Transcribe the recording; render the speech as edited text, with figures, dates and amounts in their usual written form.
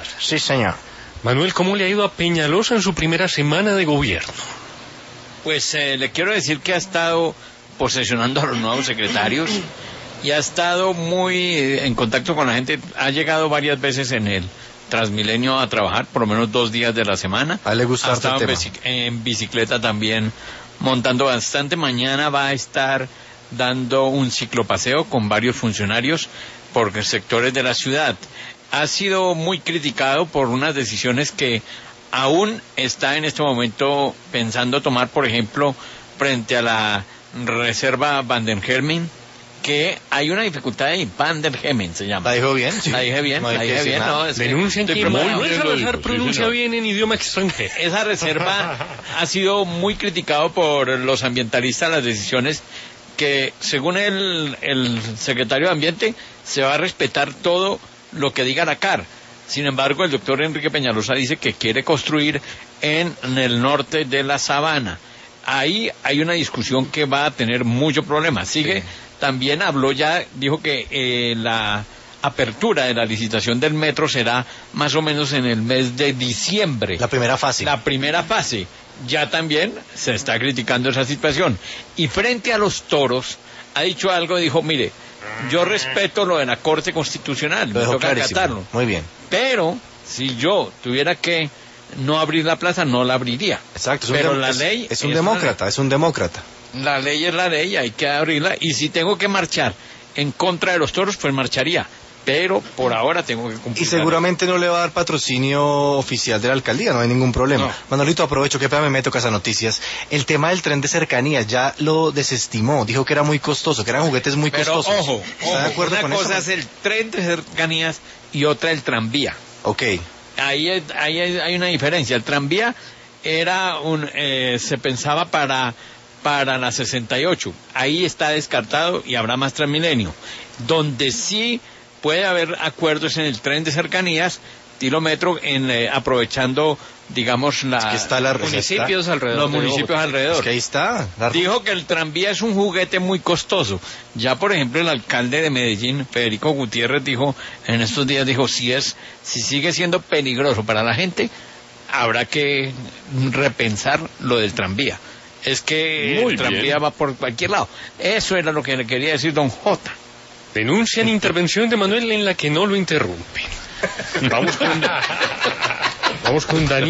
días. Sí, señor. Manuel, ¿cómo le ha ido a Peñalosa en su primera semana de gobierno? Pues le quiero decir que ha estado posesionando a los nuevos secretarios y ha estado muy en contacto con la gente. Ha llegado varias veces en el Transmilenio a trabajar, por lo menos 2 días de la semana. A él le gusta ha estado el tema. en bicicleta también, montando bastante. Mañana va a estar dando un ciclopaseo con varios funcionarios por sectores de la ciudad. Ha sido muy criticado por unas decisiones que aún está en este momento pensando tomar, por ejemplo, frente a la reserva Van der Helmen, que hay una dificultad ahí, Van der Helmen se llama. ¿La dijo bien? Sí. La dije bien, No hay la que dije decir bien, nada. no, es que Denuncian que estoy preparado. Manuel Salazar pronuncia bien en idioma extranjero. Esa reserva ha sido muy criticado por los ambientalistas, las decisiones que, según el secretario de Ambiente, se va a respetar todo lo que diga la CAR. Sin embargo, el doctor Enrique Peñalosa dice que quiere construir en el norte de la sabana. Ahí hay una discusión que va a tener mucho problema. Sigue, sí. También habló ya, dijo que la apertura de la licitación del metro será más o menos en el mes de diciembre. La primera fase. La primera fase. Ya también se está criticando esa situación. Y frente a los toros, ha dicho algo, dijo, mire, yo respeto lo de la Corte Constitucional, me toca acatarlo. Muy bien. Pero, si yo tuviera que no abrir la plaza, no la abriría. Exacto. Pero la ley... Es un demócrata, es un demócrata. La ley es la ley, hay que abrirla. Y si tengo que marchar en contra de los toros, pues marcharía. Pero por ahora tengo que cumplir. Y seguramente no le va a dar patrocinio oficial de la alcaldía, no hay ningún problema. No. Manolito, aprovecho que me meto Casa Noticias. El tema del tren de cercanías ya lo desestimó, dijo que era muy costoso, que eran juguetes muy costosos. Pero ojo, ¿está de acuerdo con eso? Una cosa es el tren de cercanías y otra el tranvía. Ok. Ahí hay una diferencia. El tranvía era se pensaba para la 68. Ahí está descartado y habrá más Transmilenio. Donde sí puede haber acuerdos en el tren de cercanías, kilómetro, aprovechando, digamos, municipios alrededor. Los municipios alrededor. Es que ahí está. Dijo que el tranvía es un juguete muy costoso. Ya, por ejemplo, el alcalde de Medellín, Federico Gutiérrez, dijo, en estos días, si sigue siendo peligroso para la gente, habrá que repensar lo del tranvía. Es que el tranvía va por cualquier lado. Eso era lo que le quería decir don Jota. Denuncian intervención de Manuel en la que no lo interrumpen. Vamos con Daniel.